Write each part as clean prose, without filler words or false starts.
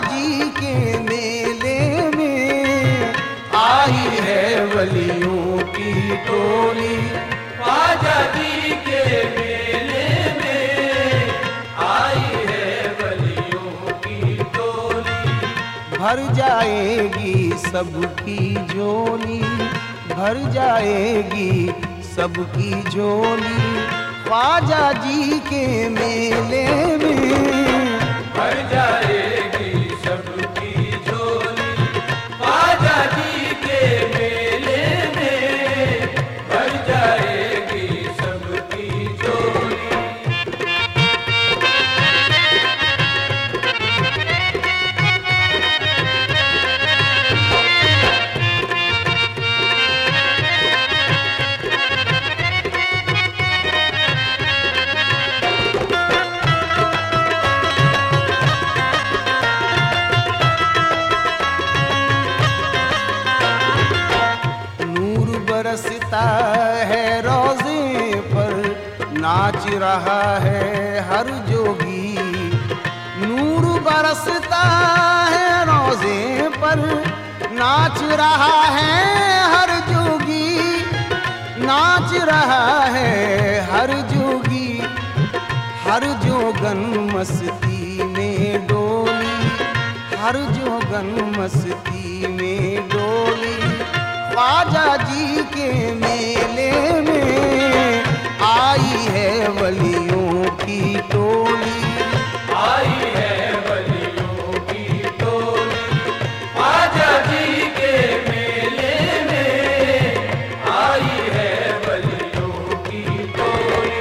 जी के मेले में आई है वलियों की टोली। ख्वाजा जी के मेले में आई है वलियों की टोली। भर जाएगी सबकी झोली, भर जाएगी सबकी झोली। ख्वाजा जी के मेले में भर जाएगी सबकी झोली। ख्वाजा जी के मेले में भर जाएगी सबकी झोली। बरसता है रोज़े पर, नाच रहा है हर जोगी। नूर बरसता है रोज़े पर, नाच रहा है हर जोगी। नाच रहा है हर जोगी, हर जोगन मस्ती में डोली, हर जोगन मस्ती में डोली। ख्वाजा जी के मेले में आई है वलियों की टोली। आई है वलियों की टोली। ख्वाजा जी के मेले में आई है वलियों की टोली।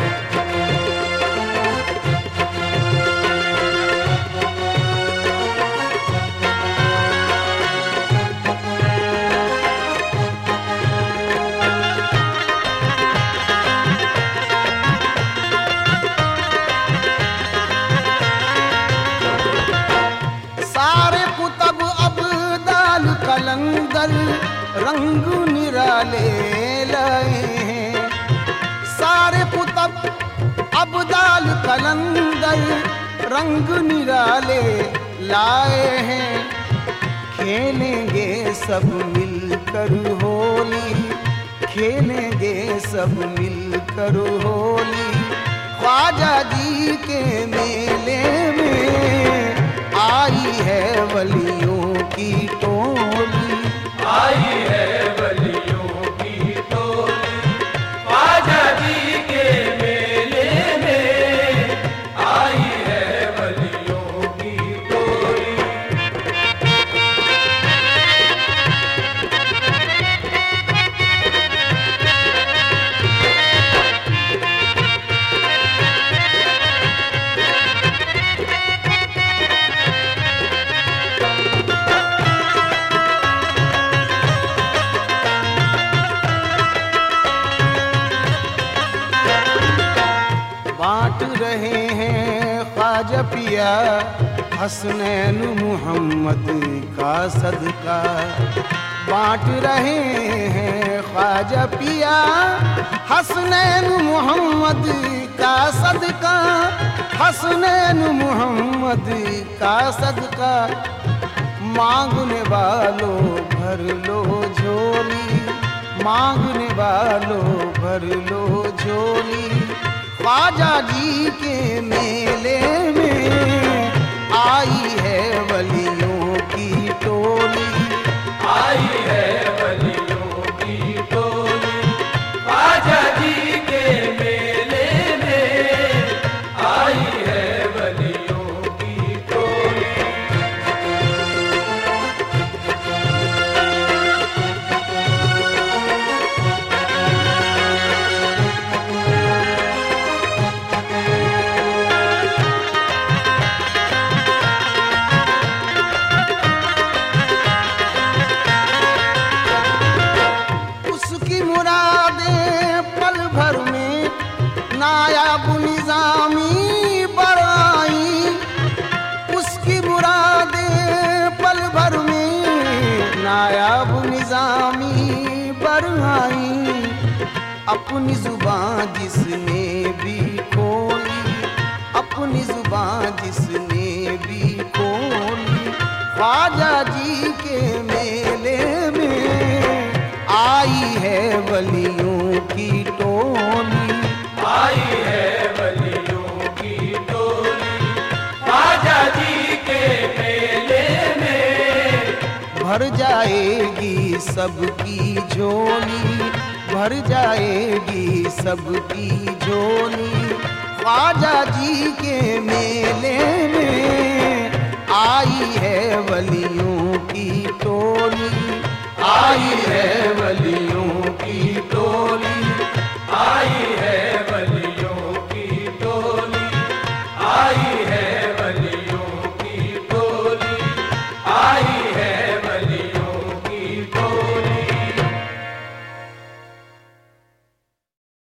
कलंदर रंग निराले लाए हैं। सारे कुतब अब्दाल कलंदर रंग निराले लाए हैं। खेलेंगे सब मिलकर होली, खेलेंगे सब मिलकर होली। ख्वाजा जी के मेले में आई है वलियों की टोली। आई है वलियों की टोली। ख्वाजा जी के मेले में आई है वलियों की टोली। बांट रहे हैं ख्वाजा पिया हसनैन मोहम्मद का सदका। बांट रहे हैं ख्वाजा पिया हसनैन मोहम्मद का सदका। हसनैन मोहम्मद का सदका। मांगने वालों भर लो झोली, मांगने वालों भर लो झोली। ख्वाजा जी के मेले में आई है वलियों की टोली। आई है वलियों की टोली। ख्वाजा जी के मेले में आई है वलियों की टोली। नायाब निजामी बढ़ाई, उसकी मुरादें पल भर में नायाब निजामी बढ़ाई। अपनी जुबान जिसने भी खोली, अपनी जुबान जिसने भी खोली, ख्वाजा जी के मेले में आई है वलियों की टोली, आई है वलियों की टोली ख्वाजा जी के मेले में। भर जाएगी सबकी झोली, भर जाएगी सबकी झोली, ख्वाजा जी के मेले में आई है वलियों की टोली, आई है वलियों